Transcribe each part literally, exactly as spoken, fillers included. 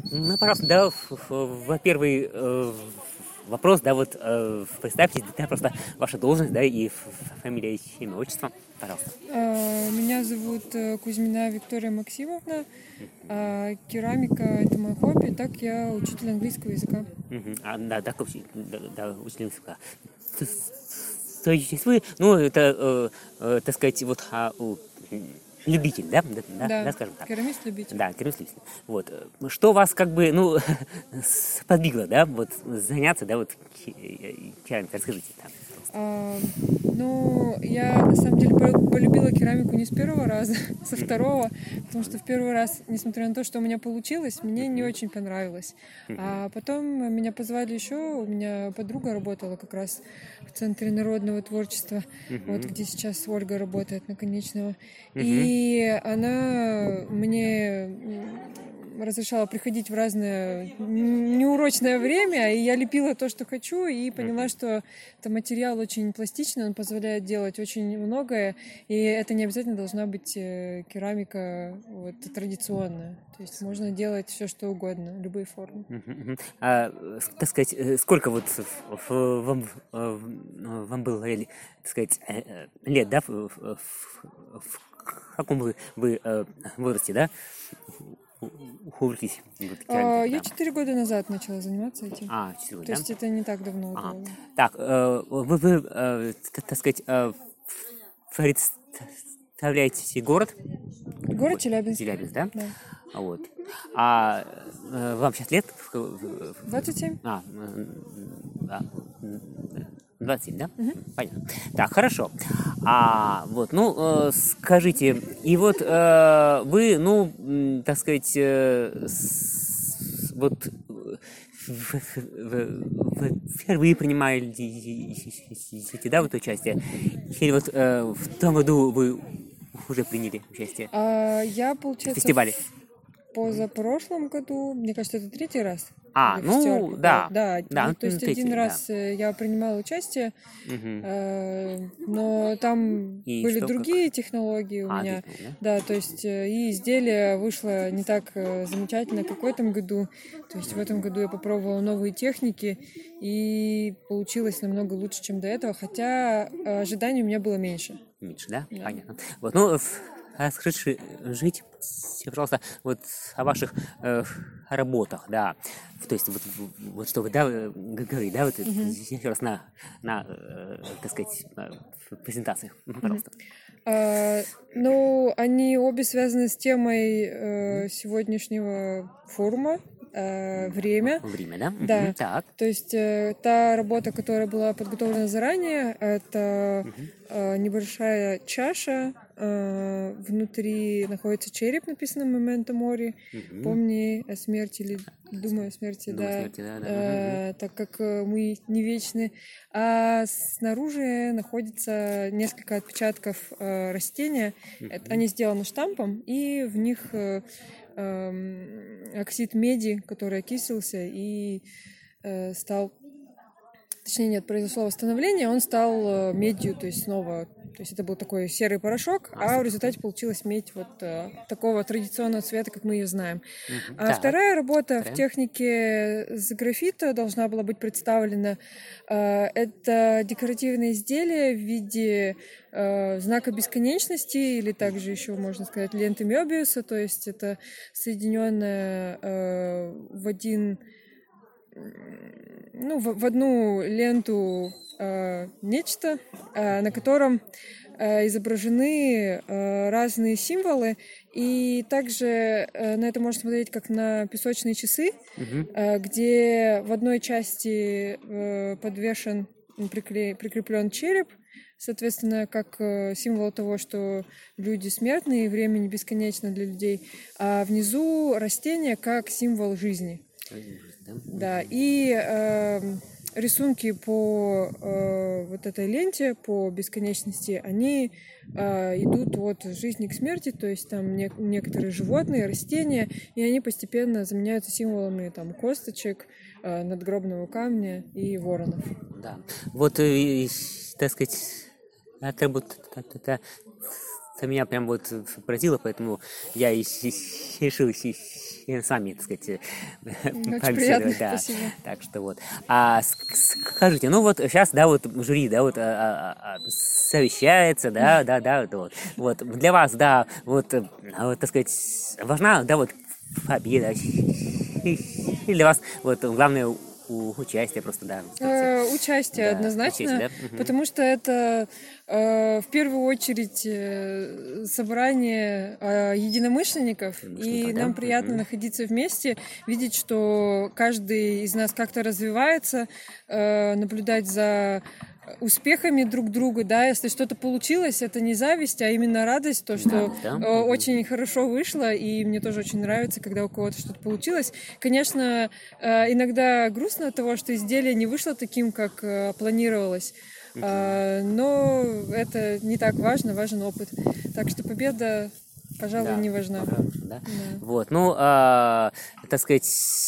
Ну, пожалуйста, да, во-первых, э, вопрос, да, вот э, представьте, да, просто ваша должность, да, и фамилия, имя, отчество, пожалуйста. Меня зовут Кузьмина Виктория Максимовна. А керамика — это мое хобби, так я учитель английского языка. Угу. А, да, да, да, да, учитель языка. То есть вы, ну, это, э, э, так сказать, вот, а, любитель, да? Да, Да, да, скажем так. керамист-любитель. Да, керамист-любитель. Вот. Что вас как бы, ну, сподвигло, да, вот, заняться, да, вот, керамикой? Расскажите, да. А, ну, я на самом деле полюбила керамику не с первого раза, со второго, потому что в первый раз, несмотря на то, что у меня получилось, мне не очень понравилось. А потом меня позвали еще, у меня подруга работала как раз в Центре народного творчества, вот где сейчас Ольга работает, Наконечного, и она мне разрешала приходить в разное неурочное время, и я лепила то, что хочу, и поняла, что это материал очень пластичный, он позволяет делать очень многое, и это не обязательно должна быть керамика вот, традиционная. То есть можно делать все, что угодно, любые формы. А, так сказать, сколько вот вам, вам было, так сказать, лет, да, в, в, в каком вы, вы возрасте, да, увлеклись? А, я четыре года назад начала заниматься этим. А, четыре года, То есть да? это не так давно Ага. было. Так, вы, вы, так сказать, представляете город? Город Челябинск. Челябинск, да? Да. Вот. А вам сейчас лет? двадцать семь. А, да. двадцать семь, да? Угу. Понятно. Так, хорошо. А вот, ну, э, скажите, и вот э, вы, ну, э, так сказать, э, с, вот впервые принимали, да, вот участие? Или вот э, в том году вы уже приняли участие? А, я, получается, в фестивале? В позапрошлом году, мне кажется, это третий раз. А, ну, да. Да, да ну, то есть третий, один да. раз я принимала участие, угу. э, но там и были что, другие как? технологии у а, меня. Ты, да? Да, то есть и изделие вышло не так замечательно, как в этом году. То есть в этом году я попробовала новые техники, и получилось намного лучше, чем до этого, хотя ожиданий у меня было меньше. Меньше, да? Да. Понятно. Вот, ну, расскажите, жить, пожалуйста, вот о ваших э, работах, да. То есть, вот, вот что вы, да, говорите, да, вот uh-huh. еще раз на, на э, так сказать, презентациях, пожалуйста. Uh-huh. Uh, ну, они обе связаны с темой э, сегодняшнего форума. Время. Время, да? Да. Угу, так. То есть э, та работа, которая была подготовлена заранее, это угу. э, небольшая чаша, э, внутри находится череп, написано «Memento Mori», угу. «Помни о смерти» или «Думай о смерти», Думай да, о смерти, да, да. э, угу. так как мы не вечны. А снаружи находится несколько отпечатков э, растения. Угу. Это, они сделаны штампом, и в них э, оксид меди, который окисился и э, стал, точнее нет, произошло восстановление, он стал медью, то есть снова, то есть это был такой серый порошок, а, а в результате получилась медь вот э, такого традиционного цвета, как мы ее знаем. Uh-huh. А так. Вторая работа Вторая. в технике с графита должна была быть представлена. Э, это декоративное изделие в виде э, знака бесконечности, или также еще можно сказать ленты Мёбиуса, то есть это соединенная э, в один ну, в, в одну ленту э, нечто, э, на котором э, изображены э, разные символы, и также э, на это можно смотреть как на песочные часы, uh-huh. э, где в одной части э, подвешен, прикле, прикреплен череп, соответственно, как э, символ того, что люди смертны и время не бесконечно для людей, а внизу растение как символ жизни. Да, и э, рисунки по э, вот этой ленте, по бесконечности, они э, идут от жизни к смерти, то есть там не, некоторые животные, растения, и они постепенно заменяются символами там косточек, э, надгробного камня и воронов. Да, вот, и, так сказать, это, это, это меня прям вот поразило, поэтому я и решил с вами, так сказать, Очень побеседовать, приятно, да. спасибо. Так что вот. А скажите, ну вот сейчас, да, вот жюри, да, вот а, а, а, совещается, да, да, да, вот. Вот для вас, да, вот, вот, так сказать, важна, да, вот победа. Или для вас вот главное у- участие просто, да. Э, Участие Да, однозначно, участие, да? Мгм. потому что это э, в первую очередь э, собрание э, единомышленников, и Единомышленников, да? нам приятно Мгм. находиться вместе, видеть, что каждый из нас как-то развивается, э, наблюдать за успехами друг друга, да, если что-то получилось, это не зависть, а именно радость, то, что Да, э, да. очень хорошо вышло, и мне тоже очень нравится, когда у кого-то что-то получилось. Конечно, э, иногда грустно от того, что изделие не вышло таким, как э, планировалось, э, но это не так важно, важен опыт. Так что победа, пожалуй, Да, не важна. пожалуйста, да. Да. Вот, ну, а, так сказать,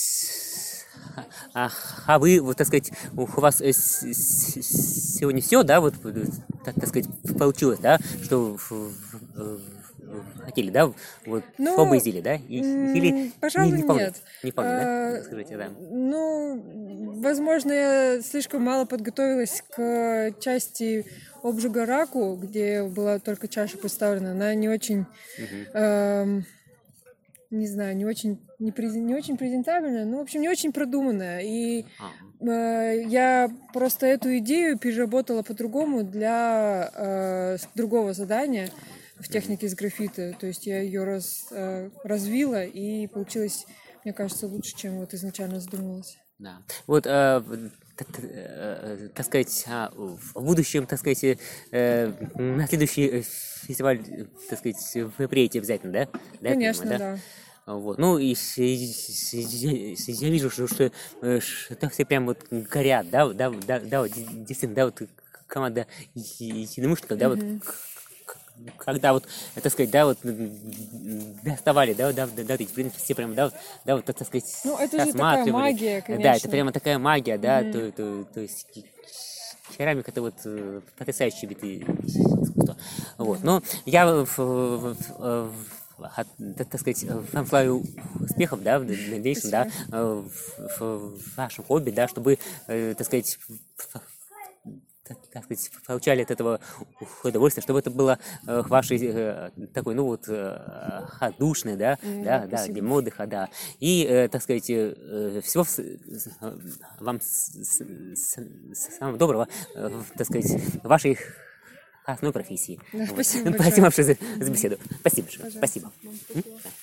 а, а вы, вот, так сказать, у вас э, с- с- сегодня все, да, вот, э, так, так сказать, получилось, да, что в- в- в- хотели, да, вот, Ну, оба изделия, да, И- или М, не, Пожалуй, не вполне, нет. не вполне, да, А, скажите, да. Ну, возможно, я слишком мало подготовилась к части обжига раку, где была только чаша представлена. Она не очень, Мгм. эм, не знаю, не очень, не, презен- не очень презентабельная, ну, в общем, не очень продуманная. И А, э, я просто эту идею переработала по-другому для э, с- другого задания в технике из графита. То есть я ее раз, э, развила, и получилось, мне кажется, лучше, чем вот изначально задумывалась. да. Вот, э, в- т- т- э, так сказать, а, в будущем, так сказать, э, на следующий э, фестиваль, э, так сказать, вы приедете обязательно, да? Да, я понимаю, Конечно, да. А, Вот. Ну, и с- и с- я, с- я вижу, что, что, э, что все прям вот горят, да, вот, да, вот, да, да, вот, де- действительно, да, вот команда е- единомышленников, да, вот, Мгм. к- к- когда вот, э, так сказать, да, вот м, доставали, да, да, да, да, вот эти предметы, все прям, да, вот, да, вот, так сказать, Ну, это же такая осматривали. магия, Да, это конечно. прямо такая магия, да, Мгм. то, то, то есть керамика это вот э, потрясающий вид и- искусства. Вот. Но я в, в- в- в- от, так так сказать, вам желаю успехов, да, в дальнейшем, да, Спасибо. э, в, в- в вашем хобби, да, чтобы, э, так сказать, так, так сказать, получали от этого удовольствие, чтобы это было э, вашей э, такой, ну вот, э, отдушной, да, М, да, да, да, спасибо. днем отдыха, да. И, э, так сказать, э, всего с- с- вам с- с- с- самого доброго, э, в, так сказать, в вашей основной профессии. Да, Вот. спасибо Спасибо большое. большое за, за беседу. Спасибо большое. Пожалуйста. Спасибо. Вам М? спасибо.